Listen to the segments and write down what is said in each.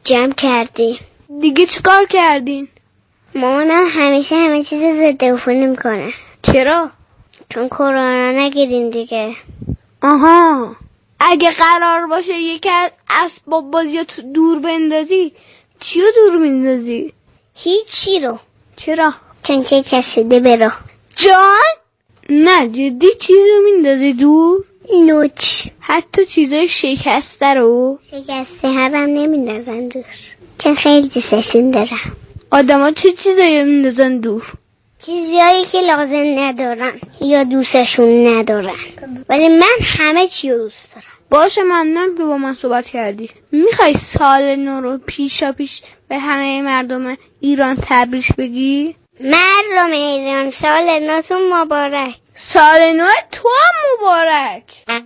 جمع کردیم. دیگه چیکار کردین؟ مامانم همیشه همه چیز ضد عفونی میکنه. چرا؟ چون کرونا نگیریم دیگه. آها، اگه قرار باشه یکی از اسباب بازی دور بندازی، چیو دور میندازی؟ هیچی رو. چرا؟ چون چه کسیده برو. جان؟ نه جدی چیزو میندازی دور؟ نوچ. حتی چیزای شکسته رو؟ شکسته هم نمیندازن دور، چون خیلی دوستشون دارم. آدما چه چیزایی میندازن دور؟ چیزایی که لازم ندارن یا دوستشون ندارن. ولی من همه چی رو دوست دارم. باشه، ممنونم که با من صحبت کردی. میخوای سال نو رو پیشا پیش به همه مردم ایران تبریک بگی؟ مردم ایران سال نوتون مبارک. سال نو تو هم مبارک.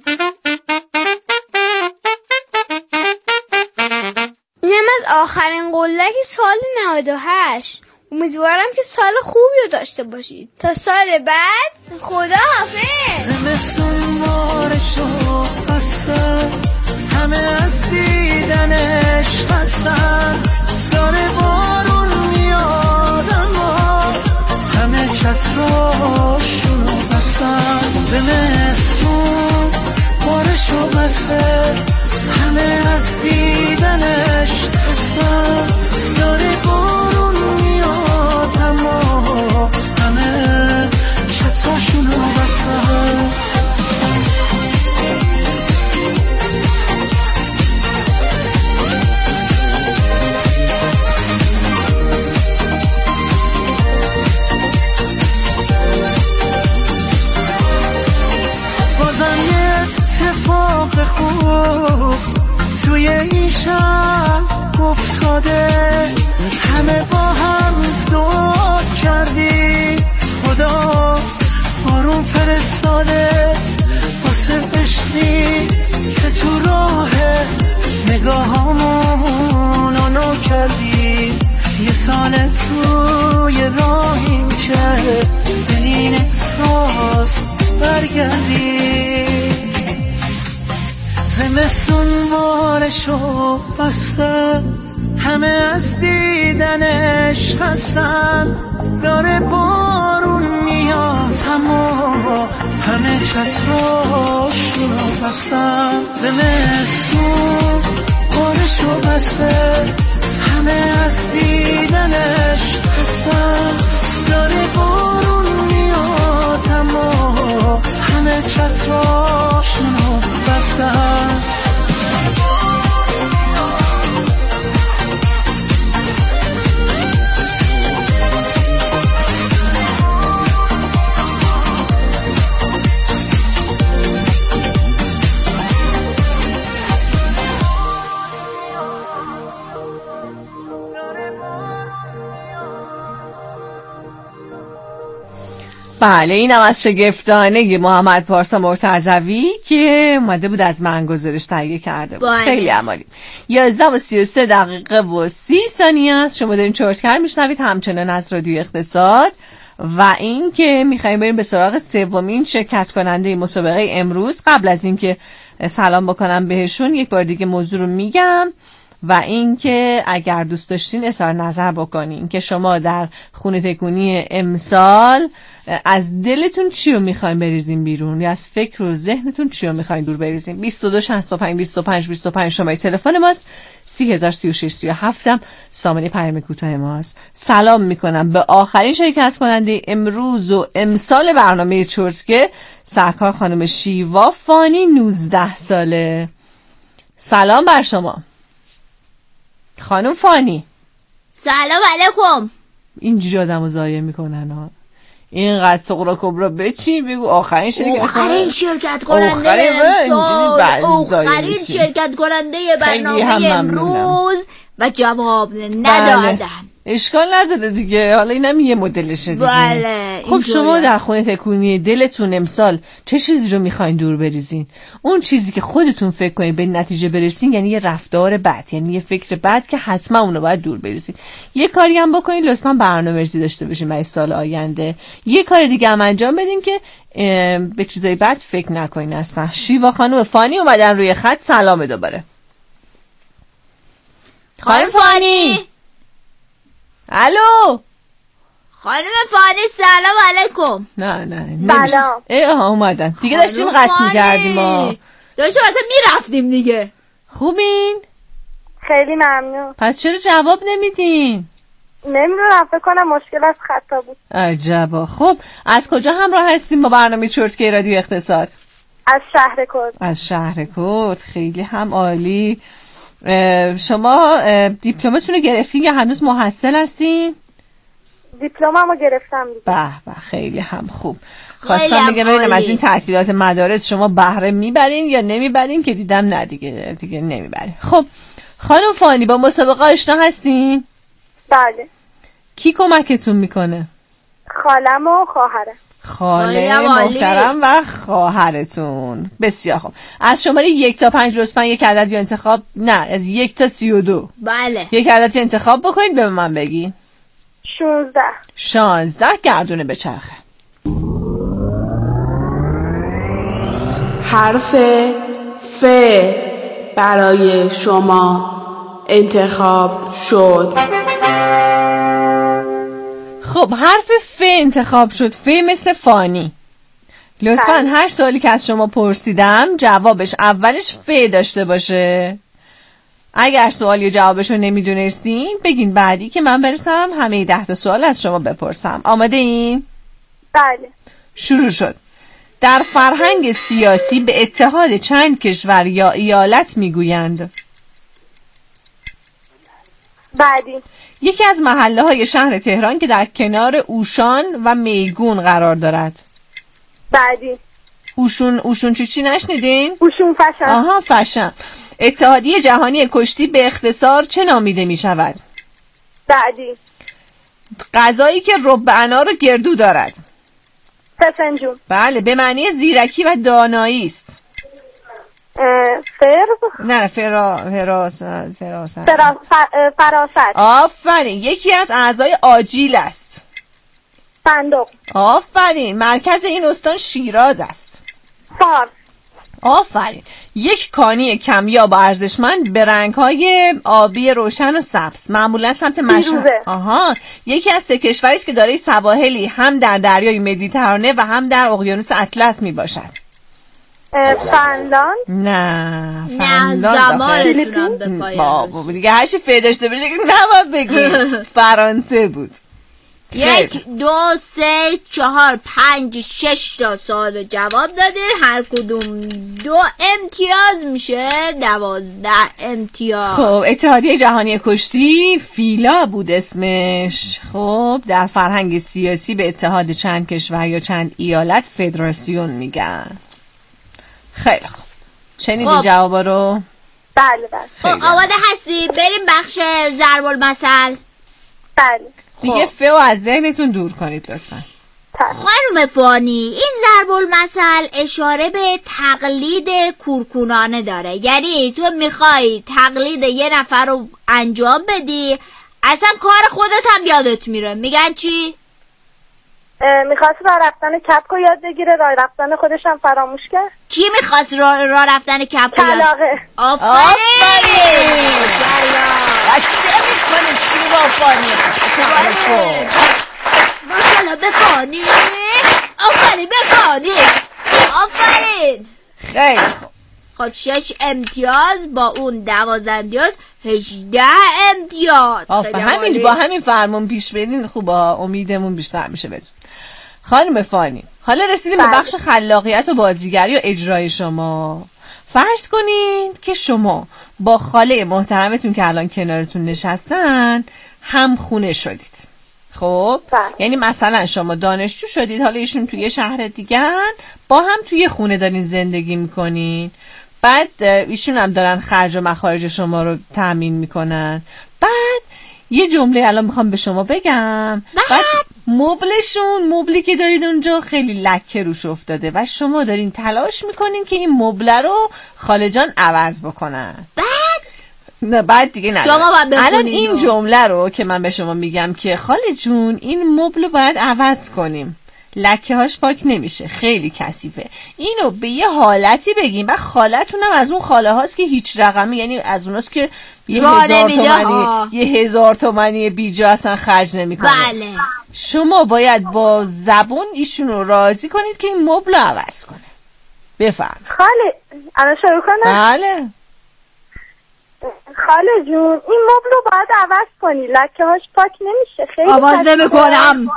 اینم از آخرین قولک سال 98. امیدوارم که سال خوبی رو داشته باشید. تا سال بعد، خدا حافظ. زمستون بارش و خستن، همه از دیدنش خستن، داره بارون میاد اما همه چتراشونو بستن. زمستون بارش و بسته، همه از دیدنش خستن، داره بارون میاد اما همه چتراشونو بستن. بازم یه اتفاق خوب توی این شب افتاده، همه با هم دعا کردی خدا بارون فرستاده واسه عشقی که تو راه نگاهامون آنو کردی. یه سال توی راهیم که به این احساس برگردی. زمستون بارشو بسته، همه از دیدنش خستن، داره بارون میاد اما همه چتراشونو بستن. زمستون بارشو بسته، همه از دیدنش خستن، داره بارون میاد اما همه چتراشونو بستن. بله، اینم از شگفتانه محمد پارسا مرتضوی که اومده بود از من گزارش تهیه کرده بود. خیلی عالی. 11:33 است. شما دارین چرتکر میشنوید همچنان از رادیو اقتصاد و این که میخوایم بریم به سراغ سومین شرکت کننده مسابقه امروز. قبل از این که سلام بکنم بهشون یک بار دیگه موضوع رو میگم و این که اگر دوست داشتین اظهار نظر بکنین که شما در خونه تکونی امسال از دلتون چی رو میخواین بریزین بیرون یا از فکر و ذهنتون چی رو میخواین دور بریزین. 22 65 25 25 شماره تلفن ماست. 303637 سامانه پیام کوتاه ماست. سلام میکنم به آخرین شرکت کننده امروز و امسال برنامه چرتکه، سرکار خانم شیوا فانی 19 ساله. سلام بر شما خانم فانی. سلام علیکم. اینجوری آدم رو ضایع میکنن ها. اینقدر صغرا کبرا بچی بگو آخرین شرکت کننده برنامه امروز و جواب ندادن. اشکال نداره دیگه، حالا اینم یه مدلشه دیگه. بله. خب شما در خونه تکونی دلتون امسال چه چیزی رو میخواین دور بریزین؟ اون چیزی که خودتون فکر کنین به نتیجه برسین، یعنی یه رفتار بد، یعنی یه فکر بد که حتما اونو باید دور بریزین. یه کاری هم بکنین لطفاً برنامه‌ریزی داشته باشین برای سال آینده. یه کار دیگه هم انجام بدین که به چیزای بد فکر نکنین اصلا. شیوا خانم فانی اومدن روی خط. سلام دوباره. خانم فانی. الو خانم فانی سلام علیکم. نه سلام. اومدن دیگه، داشتیم قطع می‌کردیم ما. داشتیم اصلا میرفتیم دیگه. خوبین؟ خیلی ممنون. پس چرا جواب نمیدین؟ نمیدونم، فکر کنم مشکل از خطا بود. عجبا. خب از کجا همراه هستیم با برنامه چرتکی رادیو اقتصاد؟ از شهر کرد. از شهر کرد. خیلی هم عالی. شما دیپلمتون رو گرفتین یا هنوز محصل هستین؟ دیپلممو گرفتم دیگه. به خیلی هم خوب. خواستم بگم ببینم از این تحصیلات مدارس شما بهره میبرین یا نمیبرین، که دیدم نه دیگه نمیبرین. خب خانم فانی با مسابقه آشنا هستین؟ بله. کی کمکتون میکنه؟ خالم و خواهرم. خاله محترم و خواهرتون. بسیار خوب. از شماره 1 تا 5 لطفاً یک عدد یا انتخاب، نه از 1 تا 32. بله. یک عدد انتخاب بکنید به من بگین. 16. 16. گردونه به چرخه. حرف ف برای شما انتخاب شد. خب حرف ف انتخاب شد. ف مثل فانی. لطفاً هر سوالی که از شما پرسیدم جوابش اولش ف داشته باشه. اگر سوالی و جوابش رو نمیدونستین بگین بعدی که من برسم همه 10 تا سوال از شما بپرسم. آماده این؟ بله. شروع شد. در فرهنگ سیاسی به اتحاد چند کشور یا ایالت میگویند؟ بعدی. یکی از محله های شهر تهران که در کنار اوشان و میگون قرار دارد. بعدی. اوشون چی نشنیدین؟ اوشون فشن. آها فشن. اتحادیه جهانی کشتی به اختصار چه نامیده می شود؟ بعدی. غذایی که رب انار و گردو دارد. فسنجون. بله، به معنی زیرکی و دانایی است. فراست. آفرین. یکی از اعضای آجیل است. صندوق. آفرین. مرکز این استان شیراز است. فارس. آفرین. یک کانی کمیاب و ارزشمند به رنگ‌های آبی روشن و سبز، معمولا سمت مشهد. یکی از 3 کشوری است که دارای سواحلی هم در دریای مدیترانه و هم در اقیانوس اطلس میباشد. فنلاند؟ نه زمانتونم به پایان دیگه هرچی فی داشته بشه که نباید بگیم. فرانسه بود. 1 2 3 4 5 6 تا سوال جواب داده. هر کدوم 2 امتیاز میشه 12 امتیاز. خب اتحادیه جهانی کشتی فیلا بود اسمش. خب در فرهنگ سیاسی به اتحاد چند کشور یا چند ایالت فدراسیون میگن. خیلی خوب. شنیدی جوابا رو؟ بله. خب آماده هستی؟ بریم بخش ضرب المثل. بله. دیگه فو از ذهنتون دور کنید لطفا. خانم فانی، این ضرب المثل اشاره به تقلید کورکورانه داره. یعنی تو میخوای تقلید یه نفر رو انجام بدی، اصلا کار خودت هم یادت میره. میگن چی؟ میخواست راه رفتن کپکو یاد بگیره، راه رفتن خودش هم فراموش کرد. کی میخواست راه رفتن کپکو یاد؟ کلاغه. آفرین. چه میکنه چی با فانی هست؟ ماشالله به فانی. آفرین به فانی. آفرین. خیلی خوب. خب 6 امتیاز با اون 12 امتیاز 18 امتیاز. همین با همین فرمون پیش برین خوبه، امیدمون بیشتر میشه بهتون. خانم فانی، حالا رسیدیم به بخش خلاقیت و بازیگری و اجرای شما. فرض کنید که شما با خاله محترمتون که الان کنارتون نشستن هم خونه شدید. خب یعنی مثلا شما دانشجو شدید، حالا ایشون توی شهر دیگه‌ن، با هم توی خونه دارین زندگی میکنین، بعد ایشون هم دارن خرج و مخارج شما رو تامین میکنن. بعد یه جمله الان میخوام به شما بگم. بعد مبلی که دارید اونجا خیلی لکه روش افتاده و شما دارین تلاش میکنین که این مبل رو خاله جان عوض بکنن. بعد دیگه نه. الان این جمله رو که من به شما میگم که خاله جون این مبل رو باید عوض کنیم، لکه هاش پاک نمیشه، خیلی کثیفه، اینو به یه حالتی بگیم. و خالتونم از اون خاله هاست که هیچ رقمی، یعنی از اوناست که یه 1000 تومانی بیجا اصلا خرج نمیکنه. بله. شما باید با زبون ایشون رو راضی کنید که این مبل رو عوض کنه. بفرمایید. خاله الان شروع کنم؟ بله. خاله جون این مبل رو باید عوض کنی، لکه هاش پاک نمیشه. خیلی آواز نمیکنم.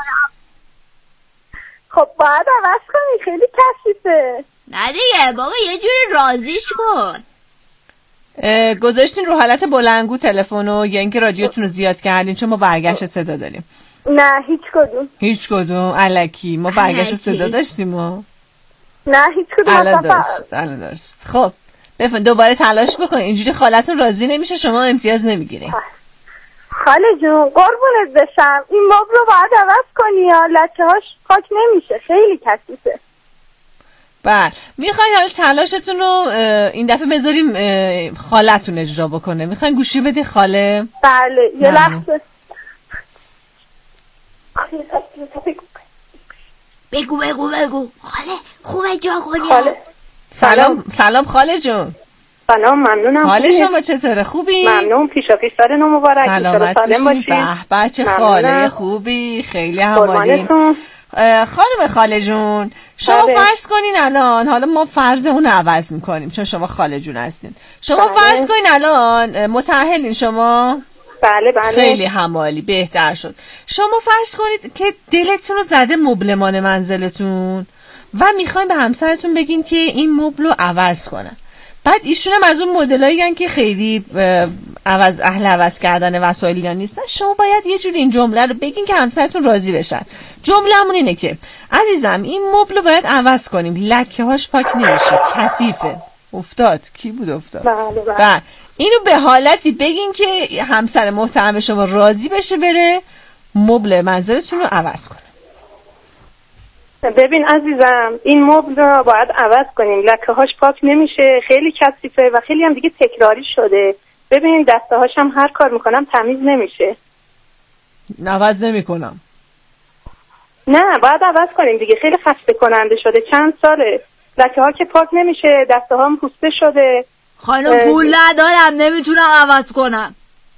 خب باید عوض کنی، خیلی کثیفه. نه دیگه بابا یه جوری راضیش کن. گذاشتین رو حالت بلندگو تلفنو یا اینکه رادیوتون رو زیاد کردین؟ چون ما برگشت صدا داریم. نه هیچ کدوم الکی ما برگشت صدا داشتیم ما. نه هیچ کدوم. الان درست. خب بفرمایید دوباره تلاش بکنید. اینجوری خالتون راضی نمیشه شما امتیاز نمیگیرین. خاله جون قربونت بشم این مبل رو باید عوض کنی یا لکه هاش پاک نمیشه، خیلی کثیفه. بله میخواین حالا تلاشتون رو این دفعه بذاریم خالتون اجرا بکنه. میخواین گوشی بدین خاله؟ بله یه لحظه. بگو خاله خوبه جا کنی. سلام خاله جون. سلام ممنونم. حال شما چطوره؟ خوبی؟ ممنون. پیشا پیش سال نو مبارک. سلامت باشید. به بچه خاله خوبی، خیلی حوالیم. خانم خاله جون شما فرض کنین الان، حالا ما فرضمون رو عوض میکنیم چون شما خاله جون هستین. شما فرض کنین الان متأهلین شما؟ بله. خیلی همالی، بهتر شد. شما فرض کنید که دلتون رو زده مبلمان منزلتون و میخواین به همسرتون بگین که این مبل رو عوض کنن. بعد ایشون هم از اون مدلایین که خیلی اهل عوض کردن وسایل نیستن. شما باید یه جوری این جمله رو بگین که همسرتون راضی بشن. جمله‌مون اینه که عزیزم این مبل رو باید عوض کنیم، لکه هاش پاک نمیشه، کثیفه. افتاد کی بود افتاد؟ بله. اینو به حالتی بگین که همسر محترم شما راضی بشه بره مبل منزلتون رو عوض کنه. ببین عزیزم این مبل رو باید عوض کنیم، لکه هاش پاک نمیشه، خیلی کثیفه و خیلی هم دیگه تکراری شده. ببین دسته هاش هم هر کار میکنم تمیز نمیشه. عوض نمیکنم. نه باید عوض کنیم دیگه، خیلی خسته کننده شده، چند ساله لکه ها که پاک نمیشه، دسته ها هم پوسته شده. خانم پول ندارم نمیتونم عوض کنم.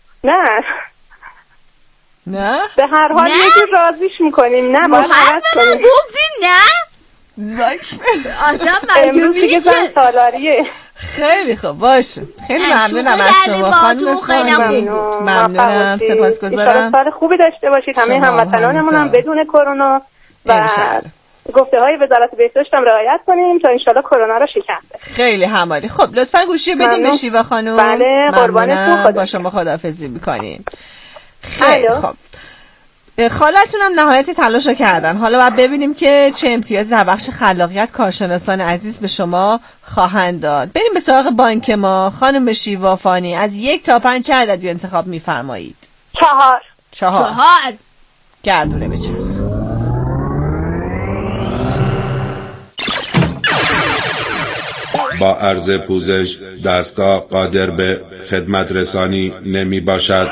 نه به هر حال یه جور راضیش میکنیم. نه باید عوض کنیم. گفتی نه امروز دیگه زن سالاریه. خیلی خوب باشه. خیلی ممنونم از شما خانم. ممنونم، سپاسگزارم. سال خوبی داشته باشید همه هموطنانمون هم بدون کرونا و گفته های وزارت بهداشت هم رعایت کنیم تا انشالله کرونا رو شکست. خیلی همالی. خب لطفا گوشی بدیم به شیوا خانم. بله قربانتون. با شما خداحافظی میکنیم. خیلی خب خالتون هم نهایت تلاش رو کردن. حالا باید ببینیم که چه امتیازی در بخش خلاقیت کارشناسان عزیز به شما خواهند داد. بریم به سراغ بانک ما. خانم شیوا فانی از 1 تا 5 چه عددی انتخاب میفرمایید؟ 4. گردونه بچرخ. با عرض پوزش دستگاه قادر به خدمت رسانی نمی باشد.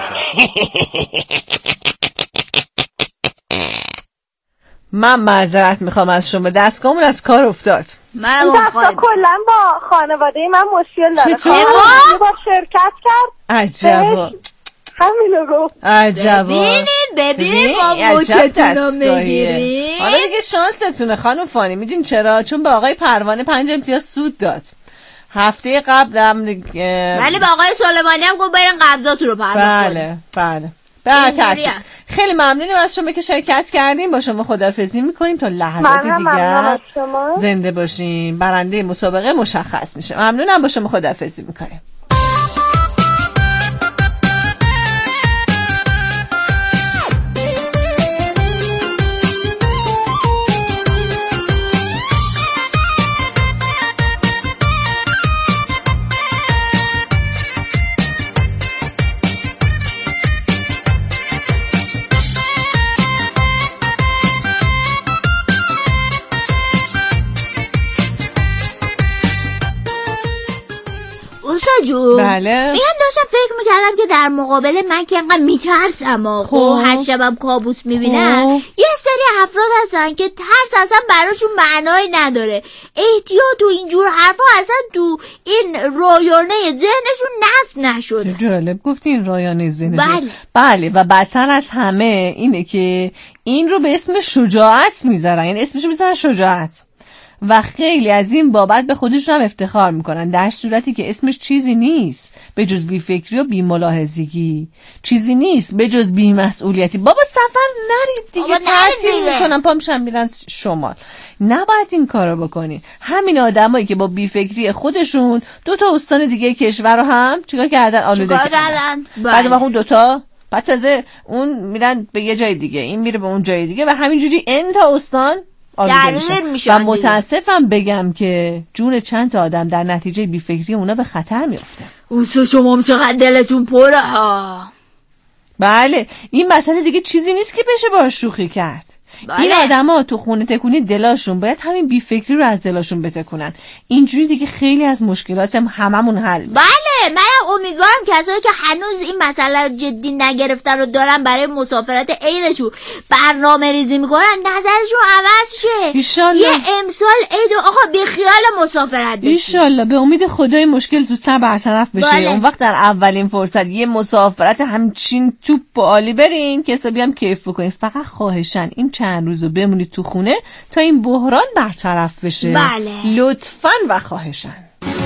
من معذرت میخوام از شما، دستگاهمون از کار افتاد. من دستگاه کلن با خانواده من مشکل داره. چطور؟ یه بار شرکت کرد. عجبا. همینو گفت. عجبا. ببینید ما موچتون رو میگیریم. حالا دیگه شانستونه خانم فانی. میدونی چرا؟ چون به آقای پروانه 5 امتیاز سود داد. هفته قبل هم ولی به آقای سلیمانی هم گفت برین قبضاتون رو پرداخت کنید. بله. خیلی ممنونیم از شما که شرکت کردیم. با شما خداحافظی میکنیم تا لحظات دیگر. زنده باشیم. برنده مسابقه مشخص میشه. ممنونم، با شما خداحافظی میکنیم. جون بله میگم داشتم فکر میکردم کردم که در مقابل من که انقدر میترسم خب هر شبم کابوس میبینم، یه سری افراد هستن که ترس اصلا براشون معنایی نداره، احتیاط و اینجور حرفا اصلا تو این رایانه ذهنشون نصب نشده. جالب گفتی این رایانه ذهنشون. بله و بدتر از همه اینه که این رو به اسم شجاعت میذارن، یعنی اسمشو میذارن شجاعت و خیلی از این بابت به خودشون هم افتخار میکنن، در صورتی که اسمش چیزی نیست به جز بیفکری و بی‌ملاحظگی، چیزی نیست به جز بی‌مسئولیتی. بابا سفر نرید دیگه، تعطیل میکنن پا میشن میرن شمال. نباید این کارو بکنین. همین آدمایی که با بیفکری خودشون 2 استان دیگه کشور رو هم چیکار کردن؟ آلوده کردن. بعد اون 2 بعد تازه اون میرن به یه جای دیگه، این میره به اون جای دیگه و همینجوری تا استان و متاسفم بگم که جون چند تا آدم در نتیجه بیفکری اونا به خطر میفته. اوسو شما چقدر دلتون پره ها. بله این مسئله دیگه چیزی نیست که بشه باهاش شوخی کرد. این آدما تو خونه تکونی دلاشون باید همین بیفکری رو از دلاشون بتکونن، اینجوری دیگه خیلی از مشکلات هممون حل میشه. بله من امیدوارم کسایی که هنوز این مسئله رو جدی نگرفتن و دارن برای مسافرت عیدشون برنامه ریزی میکنن نظرشون عوض شه. ایشالله یه امسال عید آقا بی خیال مسافرت بشین. ایشالله به امید خدای مشکل زودتر برطرف بشه. اون وقت در اولین فرصت یه مسافرت همچین توپ و عالی برین که حسابی هم کیف بکنین. فقط خواهشن این چند روزو بمونید تو خونه تا این بحران برطرف بشه. بله. لطفاً و خواهشن.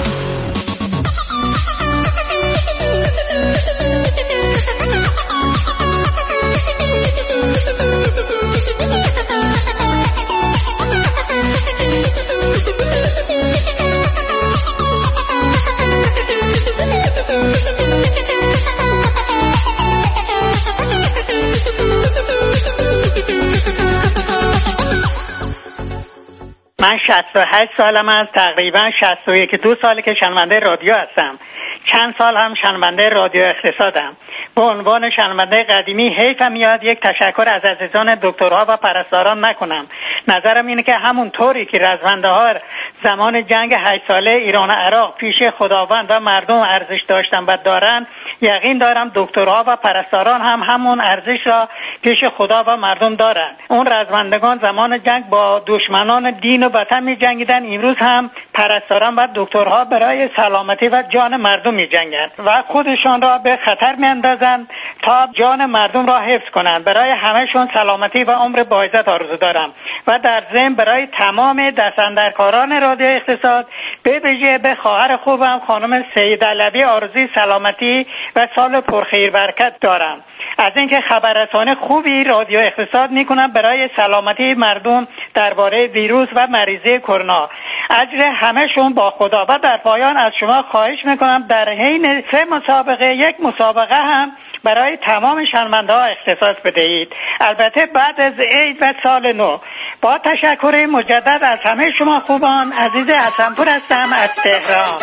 من 68 سالم است، تقریبا 61 ساله که شنونده رادیو هستم. چند سال هم شنونده رادیو اقتصادم. به عنوان شنونده قدیمی حیفم میاد یک تشکر از عزیزان دکترها و پرستاران نکنم. نظرم اینه که همون طوری که رزمنده ها زمان جنگ 8 ساله ایران و عراق پیش خداوند و مردم ارزش داشتن و دارن، یقین دارم دکترها و پرستاران هم همون ارزش را پیش خدا و مردم دارن. اون رزمندگان زمان جنگ با دشمنان دین و وطن می جنگیدن، امروز هم پرستاران و دکترها برای سلامتی و جان مردم می جنگن و خودشان را به خطر می اندازن تا جان مردم را حفظ کنند. برای همهشون سلامتی و عمر باعزت آرزو دارم و در ضمن برای تمام دستاندرکاران رادیو اقتصاد، به ویژه به خواهر خوبم خانم سید علوی آرزوی سلامتی و سال پرخیر برکت دارم. از اینکه خبررسانی خوبی رادیو اقتصاد میکنم برای سلامتی مردم درباره ویروس و مریضی کرونا. اجر همهشون با خدا. و در پایان از شما خواهش میکنم در حین 3 مسابقه یک مسابقه هم برای تمام شنونده ها اختصاص بدهید، البته بعد از عید و سال نو. با تشکر مجدد از همه شما خوبان، عزیز حسنپور هستم از تهران.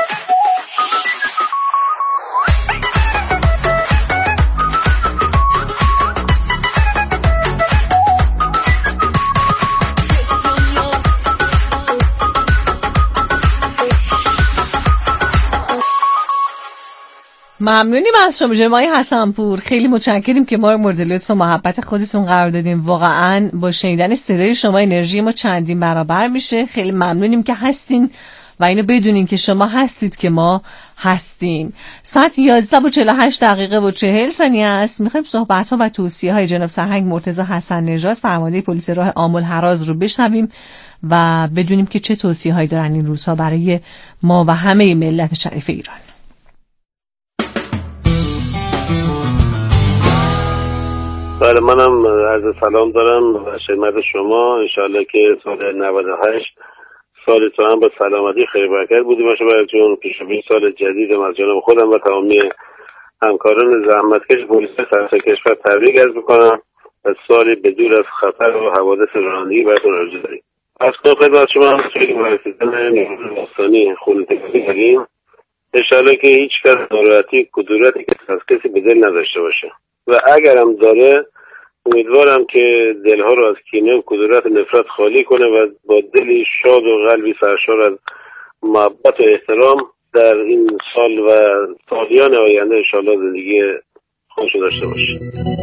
ممنونیم از شما جناب حسنپور، خیلی متشکریم که ما رو مورد لطف و محبت خودتون قرار دادیم. واقعا با شنیدن صدای شما انرژی ما چندین برابر میشه. خیلی ممنونیم که هستین و اینو بدونین که شما هستید که ما هستیم. ساعت 11:48 است. میخوایم صحبت‌ها و توصیه‌های جناب سرهنگ مرتضی حسن نژاد فرمانده پلیس راه آمل هراز رو بشنویم و بدونیم که چه توصیه‌هایی دارن این روزها برای ما و همه ملت شریف ایران. بله، منم عرض سلام دارم و خدمت شما. انشالله که سال 98 سال تو هم با سلامتی خیر برکت بودیم باشه براتون. پیشبینی سال جدیدم از جانب خودم و تمامی همکاران زحمتکش پلیس سراسر کشور تبریک عرض میکنم و سالی بدور از خطر و حوادث رانندگی براتون آرزو داریم. از خدمت شما خیلی رسیدن نیروی باستانی خونه تکانی داریم. انشالله که هیچ کس ناراحتی کدورتی که از کسی به دل نداشته باشه و اگرم داره امیدوارم که دلها رو از کینه و کدورت و نفرت خالی کنه و با دلی شاد و قلبی سرشار از محبت و احترام در این سال و سالیان آینده انشاءالله زندگی خودشو داشته باشه.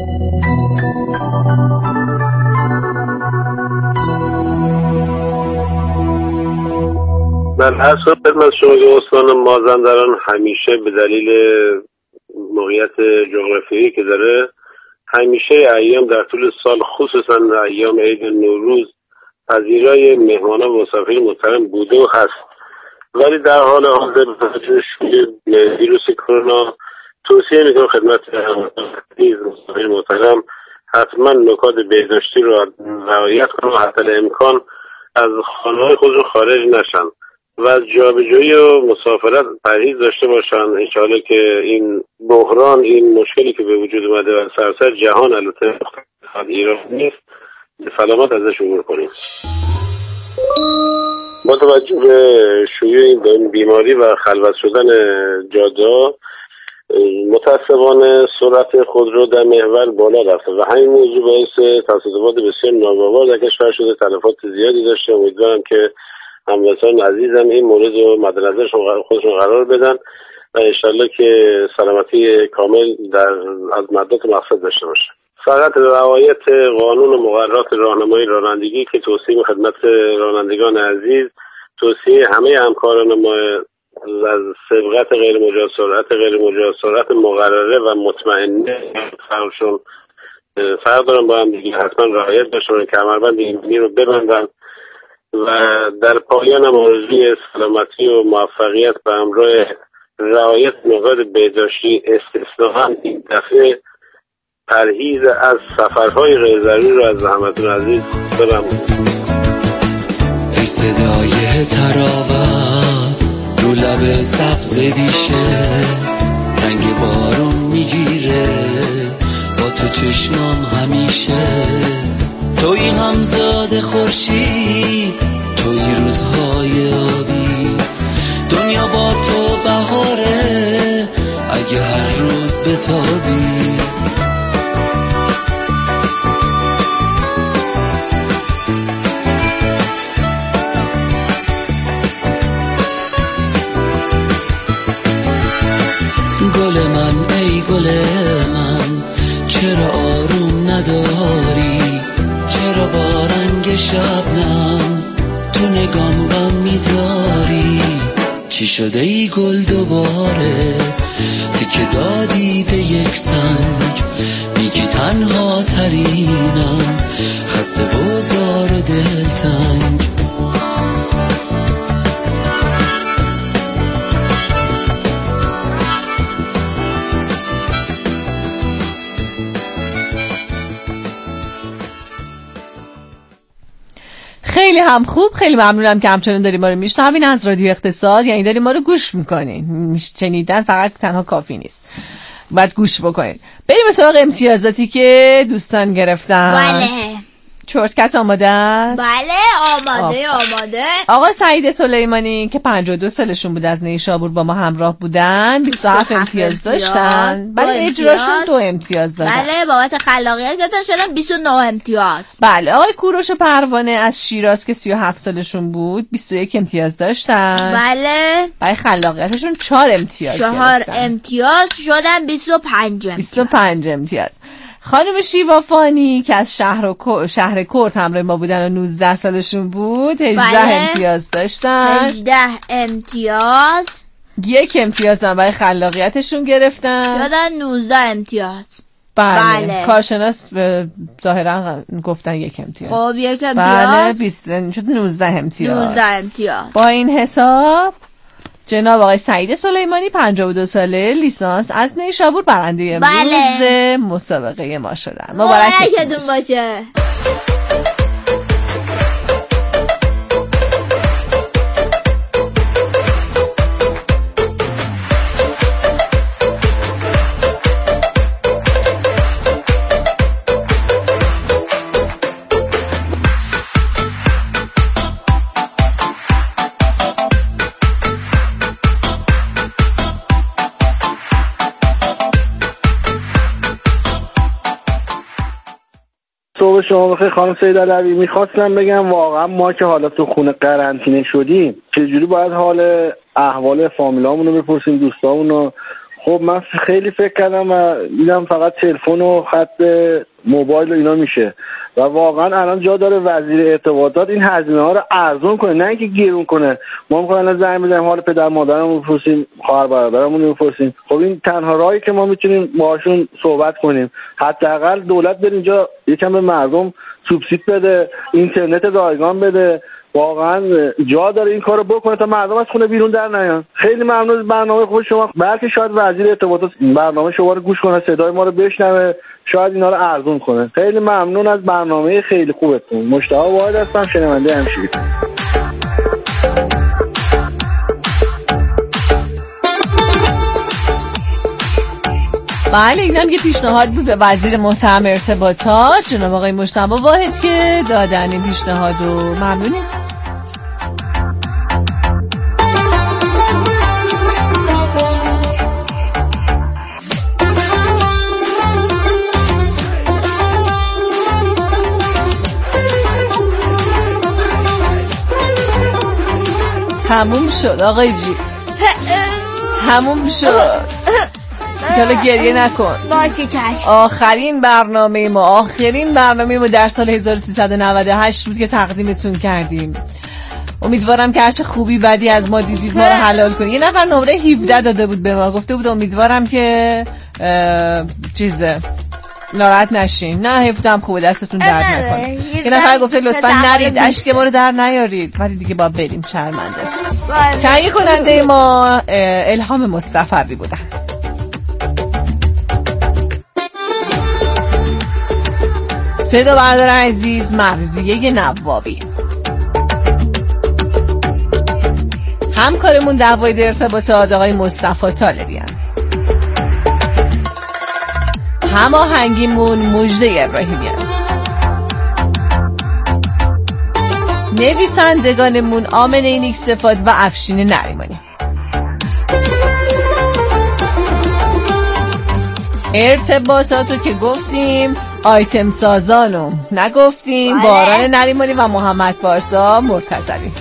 من هر سال خدمت شما که استان مازندران همیشه به دلیل موقعیت جغرافیایی که داره همیشه ایام در طول سال خصوصا ایام عید نوروز پذیرای مهمانان و مسافرین محترم بوده و هست، ولی در حال حاضر به خاطر ویروس کرونا توصیه میکنم خدمت مسافرین محترم حتما نکات بهداشتی رو رعایت کنن و حتی امکان از خانه‌های خودشون خارج نشن و از جابجایی و مسافرت پرهیز داشته باشن. انشاءالله که این بحران، این مشکلی که به وجود اومده و سراسر جهان البته ایران نیست، به سلامت ازش عبور کنیم. با توجه به شیوع این بیماری و خلوت شدن جاده‌ها متأسفانه سرعت خودرو در محور بالا رفته و همین موضوع باعث تصادفات بسیار ناگوار در کشور شده، تلفات زیادی داشته. امیدوارم که هموطنان عزیزم این مورد رو مد نظر خودشون قرار بدن و انشالله که سلامتی کامل از مدت مقصد داشته باشه. فقط رعایت قانون و مقررات راهنمایی رانندگی که توصیه خدمت رانندگان عزیز، توصیه همه همکاران ما از سبقت غیر مجاز، سرعت غیر مجاز، سرعت مقرره و مطمئنه فرقشون فرق دارن با هم دیگه، حتما رعایت داشتن، کمربند ایمنی رو ببندن و در پایان آرزوی سلامتی و موفقیت به همراه رعایت نکات بهداشتی، استثناءً این دفعه پرهیز از سفرهای غیر ضروری رو از همتون عزیز دارم. ای صدای تراوت رو لب سبز بیشه، رنگ بارون میگیره با تو چشمام همیشه، توی همزاد خورشید، توی روزهای آبی، دنیا با تو بهاره اگه هر روز بتابی. گل من ای گل من چرا آروم نداری، چرا با رنگ شبنم تو نگام غم میذاری، چی شده ای گل دوباره تیکه دادی به یک سنگ، میگی تنها ترینم خسته و زار و دلتنگ. خیلی هم خوب، خیلی ممنونم که همچنان داریم ما رو میشنوین از رادیو اقتصاد، یعنی داریم ما رو گوش میکنین. شنیدن فقط تنها کافی نیست، باید گوش بکنین. بریم به سراغ امتیازاتی که دوستان گرفتن. بله چرتکت آماده است؟ بله آماده. آقا سعید سلیمانی که 52 سالشون بود از نیشابور با ما همراه بودن 27 امتیاز داشتن، برای اجراشون 2 امتیاز دادن. بله بابت خلاقیت گرفتن شدن 29 امتیاز. بله آقای کوروش پروانه از شیراز که 37 سالشون بود 21 امتیاز داشتن. بله برای خلاقیتشون 4 امتیاز 4 امتیاز شدن 25 امتیاز. خانم شیوافانی که از شهر کرد همراه ما بودن و 19 سالشون بود 18 امتیاز داشتن. 18 امتیاز 1 امتیاز هم برای خلاقیتشون گرفتن شدن 19 امتیاز. بله. کارشناس ظاهرا گفتن 1 امتیاز. خب 1 امتیاز. بله 20 شد 19 امتیاز. با این حساب جناب آقای سعید سلیمانی 52 ساله لیسانس از نیشابور برنده امروز مسابقه ما شدن. مبارکتون باشه. صبح شما بخیر خانم سید علوی. میخواستم بگم واقعا ما که حالا تو خونه قرنطینه شدیم چجوری باید حال احوال فامیلامون رو بپرسیم، دوستامون رو. خب من خیلی فکر کردم و دیدم فقط تلفن و خط موبایل و اینا میشه و واقعا الان جا داره وزیر ارتباطات این هزینه ها رو ارزون کنه، نه اینکه گرون کنه. ما میخوایم الان زنگ بزنیم حال پدر مادرمون بپرسیم، خواهر برادرمون بپرسیم. خب این تنها راهی که ما میتونیم باهاشون صحبت کنیم. حداقل دولت بر اینجا یکم به مردم سوبسید بده، اینترنت رایگان بده. واقعا جا داره این کارو بکنه تا مردم از خونه بیرون در نیان. خیلی ممنون از برنامه خوب شما. بلکه شاید وزیر ارتباطات برنامه شما رو گوش کنه، صدای ما رو بشنوه، شاید اینا رو ارزون کنه. خیلی ممنون از برنامه خیلی خوبتون. مشتاق واحد هستم، شنونده همشیری. بله اینم یه پیشنهاد بود به وزیر محترم ارتباطات جناب آقای مجتبی واحد که دادن این پیشنهادو. ممنونیم. تموم شد آقای جی، تموم شد. حالا گریه نکن. باشه چشم. آخرین برنامه ما در سال 1398 بود که تقدیمتون کردیم. امیدوارم که هرچه خوبی بدی از ما دیدید ما رو حلال کنید. یه نفر نمره 17 داده بود به ما، گفته بود امیدوارم که ناراحت نشین. نه 17 هم خوبه، دستتون درد نکنه. یه نفر گفته لطفا نرید اشک ما رو در نیارید، ولی دیگه با بریم شرمنده. تهیه کننده ما الهام مصطفی بودن. صدا بردار عزیز مرضیه نوابی. همکارمون در واحد ارتباطات آقای مصطفی طالبیان. هماهنگیمون مجده ابراهیمیان. نویسندگانمون آمنه اینیک صفات و افشین نریمانی. ارتباطاتو که گفتیم، آیتم سازانو نگفتیم، باران نریمانی و محمد پارسا مرتضوی.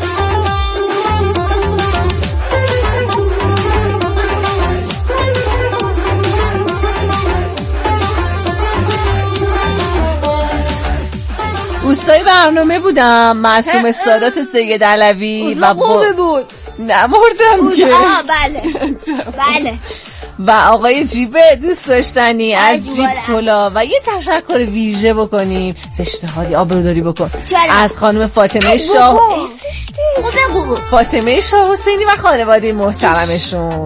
دوستای برنامه بودم معصوم سادات سید علوی و بود نمردم که بله و آقای جیبه دوست داشتنی از جیب کلا. و یه تشکر ویژه بکنیم، زشتهادی آبروداری بکن، از خانم فاطمه شاه حسینی و خانواده محترمشون.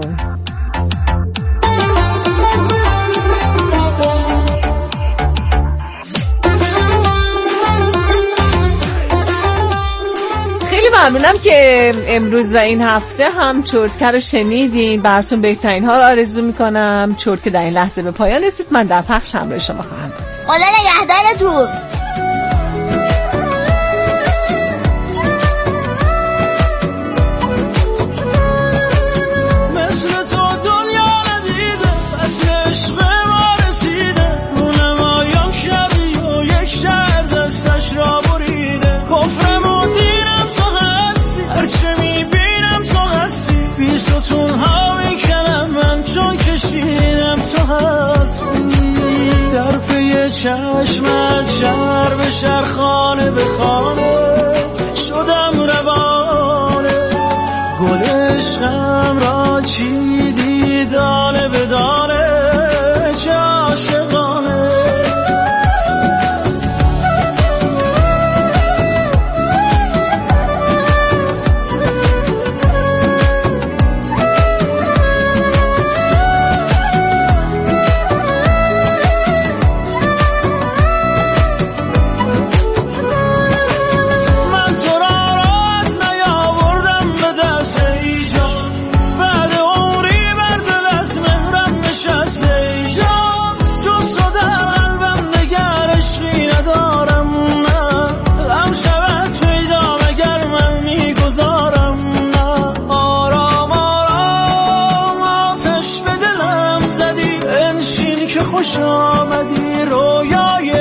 ممنونم که امروز و این هفته هم چرتکه رو شنیدین. براتون بهترین ها رو آرزو میکنم. چرتکه در این لحظه به پایان رسید. من در پخش همراه شما خواهم بود. خدا نگهدارتون. چشمت شهر به شهر، خانه به خانه شدم روانه. گل عشقم را چیدی دانه به دانه، چه عاشقانه. خوش آمدی رویای